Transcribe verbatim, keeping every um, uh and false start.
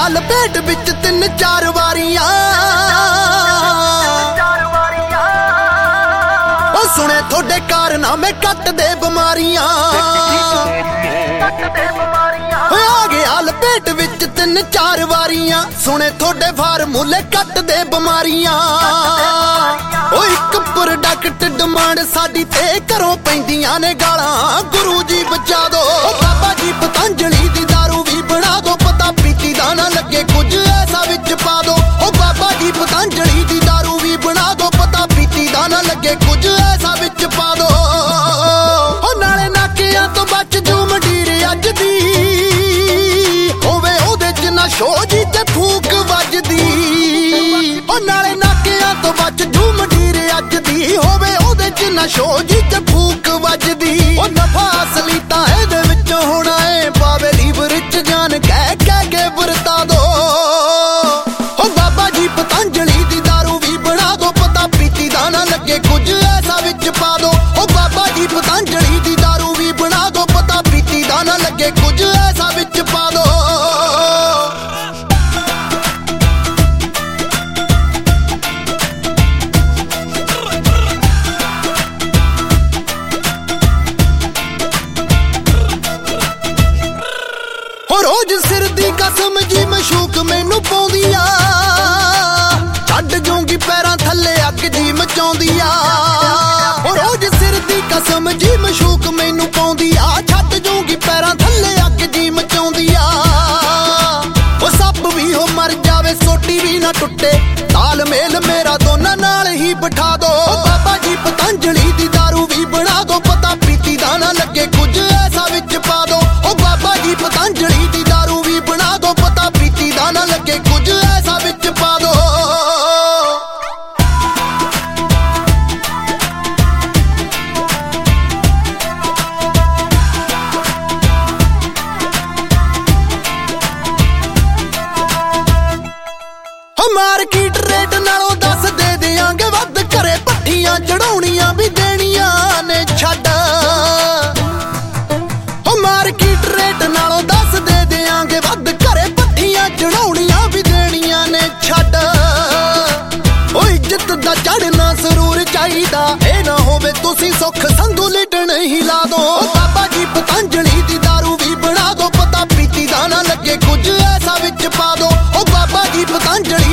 ਲਪੇਟ ਵਿੱਚ ਤਿੰਨ ਚਾਰ ਵਾਰੀਆਂ ਉਹ ਸੁਣੇ ਤੁਹਾਡੇ ਕਾਰਨਾਮੇ ਕੱਟ ਦੇ ਬਿਮਾਰੀਆਂ ਆ ਗਿਆ ਲਪੇਟ ਵਿੱਚ ਤਿੰਨ ਚਾਰ ਵਾਰੀਆਂ ਸੁਣੇ ਤੁਹਾਡੇ ਫਾਰਮੂਲੇ ਕੱਟ ਦੇ ਬਿਮਾਰੀਆਂ ਉਹ ਇੱਕ ਪ੍ਰੋਡਕਟ ਡਿਮਾਂਡ ਸਾਡੀ ਤੇ ਘਰੋਂ ਪੈਂਦੀਆਂ ਨੇ ਗਾਲਾਂ ਗੁਰੂ ਜੀ ਬਚਾ ਦੋ ਬਾਬਾ ਜੀ ਪਤੰਜਲੀ ਦੀ ਦਾਰੂ ਵੀ ਬਣਾ ਦੋ ਪਤਾ ਪੀਤੀ ਦਾ ਨਾ ਲੱਗੇ ਕੁਝ ਐਸਾ ਵਿੱਚ ਪਾ ਦੋ ਉਹ ਬਾਬਾ ਜੀ ਪਤੰਜਲੀ ਦੀ ਦਾਰੂ ਵੀ ਬਣਾ ਦੋ ਪਤਾ ਪੀਤੀ ਦਾ ਨਾ ਲੱਗੇ ਕੁਝ ਐਸਾ ਵਿੱਚ ਪਾ ਦੋ ਉਹ ਨਾਲੇ ਨਾਕਿਆਂ ਤੋਂ ਬਚ ਜੂ ਮੰਡੀਰ ਅੱਜ ਦੀ ਹੋਵੇ ਉਹਦੇ ਚ ਨਾ ਸ਼ੋਜੀ ਤੇ ਫੂਕ ਵੱਜਦੀ ਉਹ ਨਾਲੇ ਨਾਕਿਆਂ ਤੋਂ ਬਚ ਜੂ ਮੰਡੀਰ ਅੱਜ ਦੀ ਹੋਵੇ ਉਹਦੇ ਚ ਨਾ ਸ਼ੋਜੀ ਤੇ ਫੂਕ ਵੱਜਦੀ ਉਹ ਨਫਾ ਅਸਲੀ ਤਾਂ ਇਹਦੇ ਵਿੱਚ ਹੋਣਾ ਏ ਪਾਵੇ ਲੀਵਰ ਵਿੱਚ ਜਾਨ ਕਹਿ ਕਹਿ ਕੇ ਵਰਤਾ ਦੋ ਉਹ ਬਾਬਾ ਜੀ ਪਤੰਜਲੀ ਦੀ ਦਾਰੂ ਵੀ ਬਣਾ ਦੋ ਪਤਾ ਪੀਤੀ ਦਾ ਨਾ ਲੱਗੇ ਕੁਝ ਐਸਾ ਵਿੱਚ ਪਾ ਦੋ ਉਹ ਬਾਬਾ ਜੀ ਪਤੰਜਲੀ ਦੀ ਦਾਰੂ ਵੀ ਬਣਾ ਦੋ ਪਤਾ ਪੀਤੀ ਦਾ ਨਾ ਲੱਗੇ ਕੁਝ ਐਸਾ ਵਿੱਚ ਪਾ ਦੋ ਰੋਜ਼ ਸਿਰ ਦੀ ਕਸਮ ਜੀ ਮਸ਼ੂਕ ਮੈਨੂੰ ਪਾਉਂਦੀ ਆ ਛੱਡ ਜੂੰਗੀ ਪੈਰਾਂ ਥੱਲੇ ਅੱਗ ਜੀ ਮਚਾਉਂਦੀ ਆ ਰੋਜ਼ ਸਿਰ ਦੀ ਕਸਮ ਜੀ ਮਸ਼ੂਕ ਮੈਨੂੰ ਪਾਉਂਦੀ ਆ ਛੱਡ ਜੂੰਗੀ ਪੈਰਾਂ ਥੱਲੇ ਅੱਗ ਜੀ ਮਚਾਉਂਦੀ ਆ ਉਹ ਸੱਪ ਵੀ ਹੋ ਮਰ ਜਾਵੇ ਸੋਟੀ ਵੀ ਨਾ ਟੁੱਟੇ ਤਾਲਮੇਲ ਮੇਰਾ ਦੋਨਾਂ ਨਾਲ ਹੀ ਬਿਠਾ ਦੋ ਬਾਬਾ ਜੀ ਪਤੰਜਲੀ ਦੀ ਦਾਰੂ ਵੀ ਬਣਾ ਦੋ ਪਤਾ ਪੀਤੀ ਦਾ ਨਾ ਲੱਗੇ ਕੁਝ ਐਸਾ ਵਿੱਚ ਪਾ ਦੋ ਉਹ ਬਾਬਾ ਜੀ ਪਤੰਜਲੀ ਦੀ ਦਾਰੂ ਵੀ ਬਣਾ ਦੋ ਪਤਾ ਪੀਤੀ ਦਾ ਨਾ ਲੱਗੇ ਕੁਝ ਐਸਾ ਵਿੱਚ ਪਾ ਦੋ ਮਾਰਕੀਟ ਰੇਟ ਨਾਲੋਂ ਦੱਸ ਦੇ ਦਿਆਂਗੇ ਵੱਧ ਘਰੇ ਪੱਠੀਆਂ ਚੜਾਉਣੀਆਂ ਵੀ ਦੇਣੀਆਂ ਨੇ ਛੱਡ ਹੋ ਮਾਰਕੀਟ ਰੇਟ ਨਾਲੋਂ ਦੱਸ ਦੇ ਦਿਆਂਗੇ ਵੱਧ ਘਰੇ ਪੱਠੀਆਂ ਚੜਾਉਣੀਆਂ ਵੀ ਦੇਣੀਆਂ ਨੇ ਛੱਡ ਉਹ ਇੱਜ਼ਤ ਦਾ ਚੜਨਾ ਜ਼ਰੂਰ ਚਾਹੀਦਾ ਇਹ ਨਾ ਹੋਵੇ ਤੁਸੀਂ ਸੁੱਖ ਸੰਧੂ ਲਿਟਣ ਹੀ ਲਾ ਦੋ ਬਾਬਾ ਜੀ ਪਤੰਜਲੀ ਦੀ ਦਾਰੂ ਵੀ ਬਣਾ ਦੋ ਪਤਾ ਪੀਤੀ ਦਾ ਨਾ ਲੱਗੇ ਕੁਝ ਐਸਾ ਵਿੱਚ ਪਾ ਦੋ ਉਹ ਬਾਬਾ ਜੀ ਪਤੰਜਲੀ